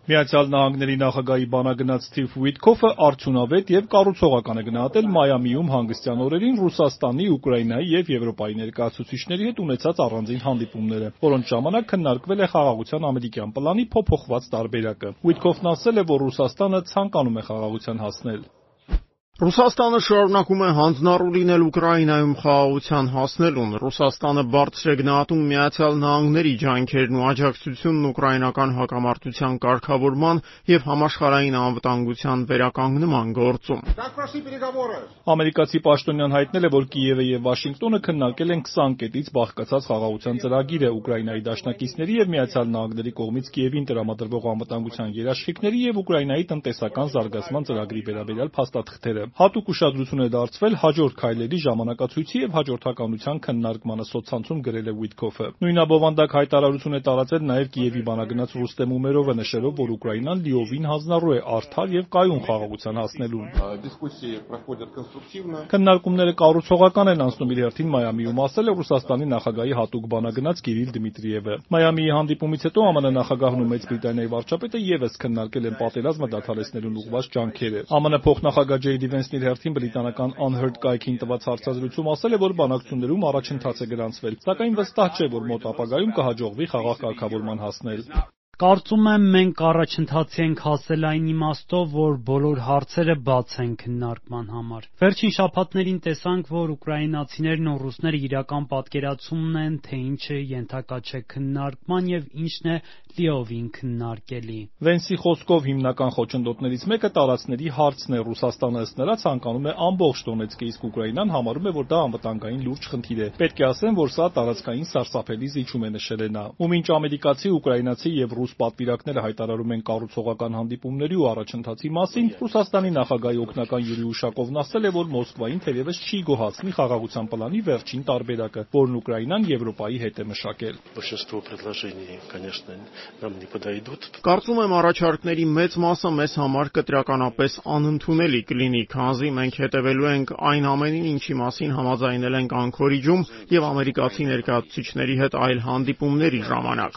Միացյալ Նահանգների նախագահի բանագնաց Սթիվ Ուիթքոֆը արդյունավետ եւ կառուցողական է գնահատել Մայամիում հանգստյան օրերին Ռուսաստանի, Ուկրաինայի եւ Եվրոպայի ներկայացուցիչների հետ ունեցած առանձին հանդիպումները, որոնց ժամանակ քննարկվել է խաղաղության ամերիկյան պլանի փոփոխված տարբերակը։ Ուիթքոֆն ասել է, որ Ռուսաստանը ցանկանում է խաղաղության հասնել։ Ռուսաստանը շարունակում է հանձնառու լինել Ուկրաինայում խաղաղության հասնելուն։ Ռուսաստանը բարձր է գնահատում Միացյալ Նահանգների ջանքերն ու աջակցությունն ուկրաինական հակամարտության կարգավորման եւ համաշխարհային անվտանգության վերականգնման գործում։ Ամերիկացի պաշտոնյան հայտնել է, որ Կիևը եւ Վաշինգտոնը քննարկել են 20 կետից բաղկացած խաղաղության ծրագիրը Ուկրաինայի դաշնակիցների եւ Միացյալ Նահանգների կողմից Կիևին տրամադրվող անվտանգության երաշխիքների եւ Ուկրաինայի տնտեսական զարգացման ծրագրի վերաբերյալ փաստաթղթերը։ Հատուկ ուշադրություն է դարձվել հաջորդ քայլերի ժամանակացույցի եւ հաջորդականության քննարկմանը սոցցանցում գրել է Ուիթքոֆը։ Նույնաբովանդակ հայտարարություն է տարածել նաեւ Կիևի բանագնաց Ռուստեմ Ումերովը, նշելով, որ Ուկրաինան լիովին հանձնառու է արդար եւ կայուն խաղաղության հասնելուն։ Քննարկումները կառուցողական են անցնում իր հերթին Մայամիում, ասել է Ռուսաստանի նախագահի հատուկ բանագնաց Կիրիլ Դմիտրիևը։ Մայամիի հանդիպումից հետո ԱՄՆ նախագահն ու Մեծ Բրիտանիայի վարչապետը եւս քննարկել են պատերազմը դադարեցնելուն ուղղված ջանքերը։ ԱՄՆ փոխնախագահ Ջեյդի Վենսն իր հերթին բրիտանական Unheard կայքին տված հարցազրույցում ասել է, որ բանակցություններում առաջընթաց է գրանցվել, սակայն վստահ չէ, որ մոտ ապագայում կհաջողվի խաղաղ կարգավորման հասնել։ Կարծում եմ, մենք առաջընթացի ենք հասել այն իմաստով, որ բոլոր հարցերը բաց են քննարկման համար։ Վերջին շաբաթներին տեսանք, որ ուկրաինացիներն ու ռուսները իրական պատկերացում ունեն, թե ինչը ենթակա չէ քննարկման եւ ինչն է լիովին քննարկելի։ Վենսի խոսքով հիմնական խոչընդոտներից մեկը տարածքների հարցն է։ Ռուսաստանը ըստ նրա ցանկանում է ամբողջ Դոնեցկը, իսկ Ուկրաինան համարում է, որ դա անվտանգային լուրջ խնդիր է։ Պետք է ասեմ, որ սա տարածքային սարսափելի զիջում է, նշել է նա։ Ու մինչ ամերիկացի, ուկրաինացի եւ ռուս պատվիրակները հայտարարում են կառուցողական հանդիպումների ու առաջընթացի մասին, Ռուսաստանի նախագահի օգնական Յուրի Ուշակովն ասել է, որ Մոսկվային թերևս չի գոհացնի խաղաղության պլանի վերջին տարբերակը, որն Ուկրաինան Եվրոպայի հետ է մշակել։ Կարծում եմ առաջարկների մեծ մասը մեզ համար կտրականապես անընդունելի կլինի, քանզի մենք հետևելու ենք այն ամենին, ինչի մասին համաձայնել ենք Անկորիջում եւ ամերիկացի ներկայացուցիչների հետ այլ հանդիպումների ժամանակ։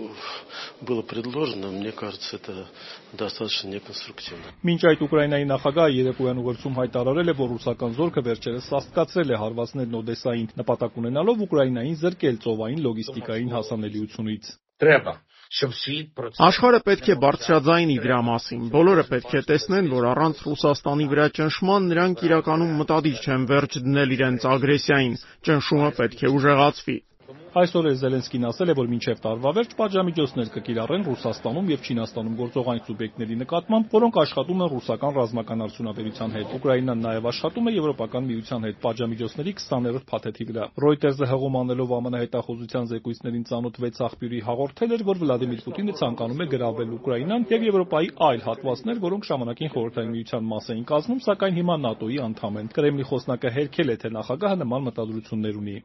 Մինչ այդ Ուկրաինայի նախագահը երեկոյան ուղերձում հայտարարել է, որ ռուսական զորքը վերջերս սաստկացրել է հարվածներն Օդեսային, նպատակ ունենալով Ուկրաինային զրկել ծովային լոգիստիկային հասանելիությունից։ Աշխարհը պետք է բարձրաձայնի դրա մասին։ Բոլորը պետք է տեսնեն, որ առանց Ռուսաստանի վրա ճնշման նրանք իրականում մտադիր չեն վերջ դնել իրենց ագրեսիային։ Ճնշումը պետք է ուժեղացվի։ Այսօր Զելենսկին ասել է, որ մինչև տարվա վերջ պատժամիջոցներ կկիրառեն Ռուսաստանում եւ Չինաստանում գործող այն սուբյեկտների նկատմամբ, որոնք աշխատում են ռուսական ռազմական արդյունաբերության հետ։ Ուկրաինան նաեւ աշխատում է Եվրոպական միության հետ պատժամիջոցների 20-րդ փաթեթի վրա։ Reuters-ը հղում անելով ԱՄՆ հետախուզության զեկույցներին ծանոթ 6 աղբյուրի հաղորդել էր, որ Վլադիմիր Պուտինը ցանկանում է գրավել Ուկրաինան եւ Եվրոպայի այլ հատվածներ, որոնք ժամանակին Խորհրդային միության մաս էին կազմում, սակայն հիմա ՆԱՏՕ-ի անդամ են։ Կրեմլի խոսնակը հերքել է, թե նախագահը նման մտադրություններ ունի։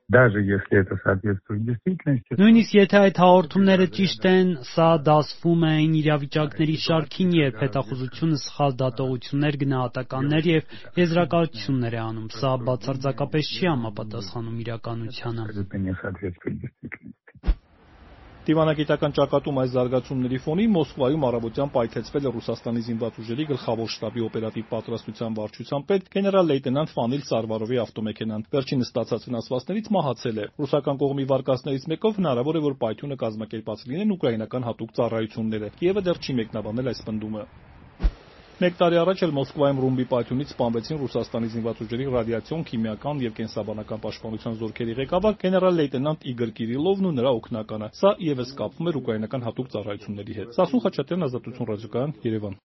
Նույնիսկ եթե այդ հաղորդումները ճիշտ են, սա դասվում է այն իրավիճակների շարքին, երբ հետախուզությունը սխալ դատողություններ, գնահատականներ եւ եզրակացություններ է անում։ Սա բացարձակապես չի համապատասխանում իրականությանը։ Դիվանագիտական ճակատում այս զարգացումների ֆոնին Մոսկվայում առավոտյան պայթեցվել է Ռուսաստանի զինված ուժերի գլխավոր շտաբի օպերատիվ պատրաստության վարչության պետ գեներալ-լեյտենանտ Ֆանիլ Սարվարովի ավտոմեքենան։ Վերջինս ստացած վնասվածքներից մահացել է։ Ռուսական կողմի վարկածներից մեկով հնարավոր է, որ պայթյունը կազմակերպած լինեն ուկրաինական հատուկ ծառայությունները։ Կիևը դեռ չի մեկնաբանել այս պնդումը։ Մեկ տարի առաջ էլ Մոսկվայում ռումբի պայթյունից սպանվեցին Ռուսաստանի զինված ուժերի ռադիացիոն, քիմիական եւ կենսաբանական պաշտպանության զորքերի ղեկավար գեներալ-լեյտենանտ Իգոր Կիրիլովն ու նրա օգնականը։ Սա եւս կապվում էր ուկրաինական հատուկ ծառայությունների հետ։ Սասուն Խաչատրյան, Ազատություն ռադիոկայան, Երևան։